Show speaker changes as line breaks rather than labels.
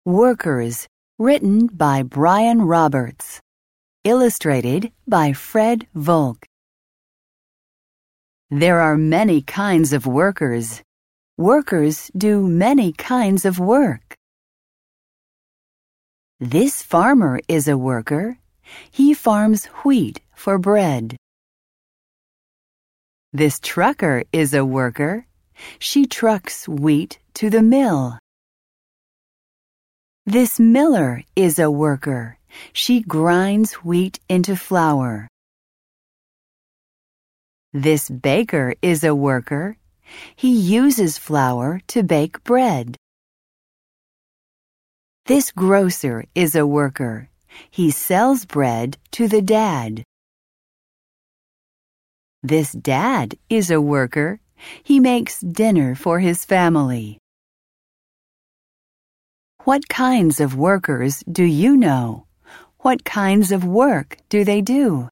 Workers, written by Brian Roberts. Illustrated by Fred Volk. There are many kinds of workers. Workers do many kinds of work. This farmer is a worker. He farms wheat for bread. This trucker is a worker. She trucks wheat to the mill. This miller is a worker. She grinds wheat into flour. This baker is a worker. He uses flour to bake bread. This grocer is a worker. He sells bread to the dad. This dad is a worker. He makes dinner for his family. What kinds of workers do you know? What kinds of work do they do?